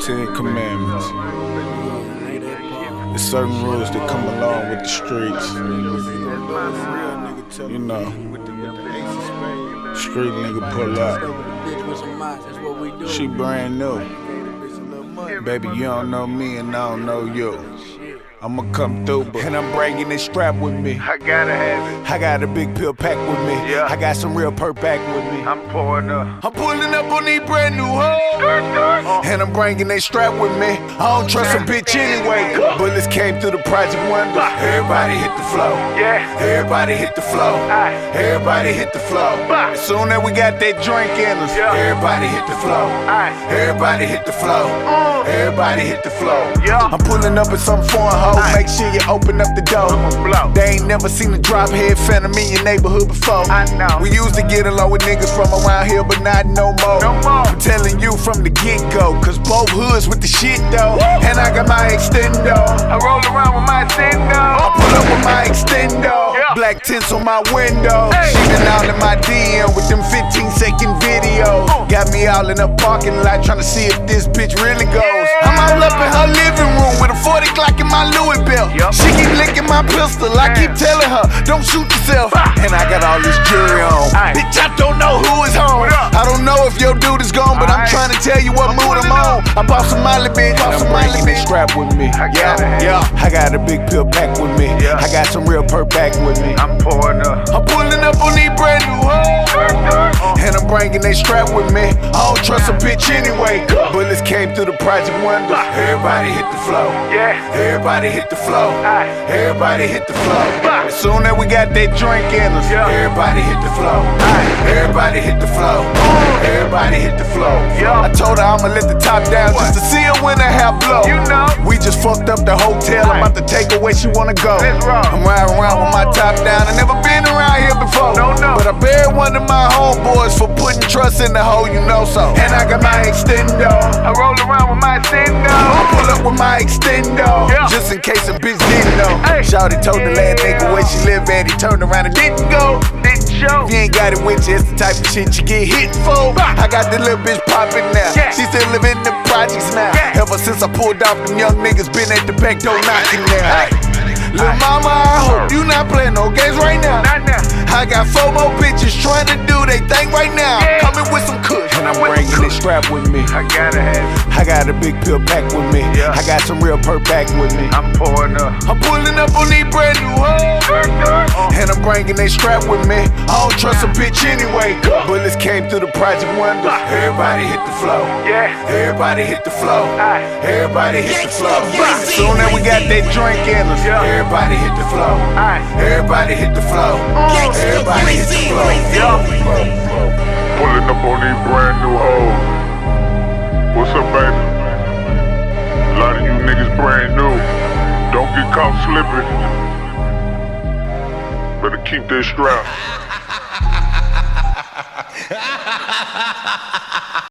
Ten Commandments. There's certain rules that come along with the streets. You know, street nigga pull up. She brand new. Baby, you don't know me and I don't know you. I'ma come through, and I'm bringing this strap with me. I gotta have it. I got a big pill pack with me. Yeah. I got some real perk back with me. I'm pouring up. I'm pulling up on these brand new hoes, and I'm bringing they strap with me. I don't trust a bitch anyway. Bullets came through the Project Wonder. Everybody hit the flow. Yeah. Everybody hit the flow. Everybody hit the flow. As soon as we got that drink in us, everybody hit the flow. Everybody hit the flow. Everybody hit the flow. I'm pulling up in some foreign hoe. Make sure you open up the door. They ain't never seen a drop head phantom in your neighborhood before. I know. We used to get along with niggas from around here, but not no more. I'm telling you from the get-go, cause both hoods with the shit though. And I got my extendo. I roll around with my extendo. I pull up with my extendo. Black tints on my window. She been out in my DM with them 15-second videos. Got me out in the parking lot trying to see if this bitch really goes. I'm all up in her living room with a 40 Glock in my Louis belt. She keep licking my pistol. I keep telling her, don't shoot yourself. And I got all this jewelry on. Bitch, I don't know who is home. I don't know if your dude is gone, but I'm trying to tell you what mood I'm on. I bought some Molly, bitch. Bought some Molly, bitch. Strap with me. Yeah. I got a big pill pack with me. I got some real perk back with me. I'm pouring up. I'm pulling up on these brand new hoes, and I'm bringing they strap with me. I don't trust a bitch anyway. Bullets came through the Project Wonder. Everybody hit the flow. Everybody hit the flow. Everybody hit the flow. As soon as we got that drink in us, everybody hit the flow. Everybody hit the flow. Everybody hit the flow. I told her I'ma let the top down just to see her when the hair blow. You know. We just fucked up the hotel. I'm about to take her where she wanna go. Let's roll. I'm riding around with my top down. I never been around here before. No. But I buried one of my homeboys for putting trust in the hoe, you know so. And I got my extendo. I roll around with my extendo. I pull up with my extendo. Just in case a bitch didn't know. Shawty told the last nigga where she live at. He turned around and didn't go. Didn't show. If you ain't got it with you, it's the type of shit you get hit for. I got the little bitch poppin' now. She still living in the projects now. Ever since I pulled off, them young niggas been at the back door knocking now. Lil' mama, I hope you not playing no games right now. Not now. I got 4 more bitches trying to do they thing right now. Coming with some kush, and I'm bringing this strap with me. I gotta have it. I got a big pill pack with me. I got some real perk back with me. I'm pouring up. I'm pulling up on these brand new hoes, and I'm bringing they strap with me. I don't trust a bitch anyway. Bullets came through the Project Wonder. Everybody hit the flow. Everybody hit the flow. Everybody hit the flow. As soon as we got that drink in us, everybody hit the flow. Everybody hit the flow. Everybody hit the flow. Pulling up on these brand new hoes. What's up, baby? A lot of you niggas brand new. Don't get caught slipping. Better keep this strap.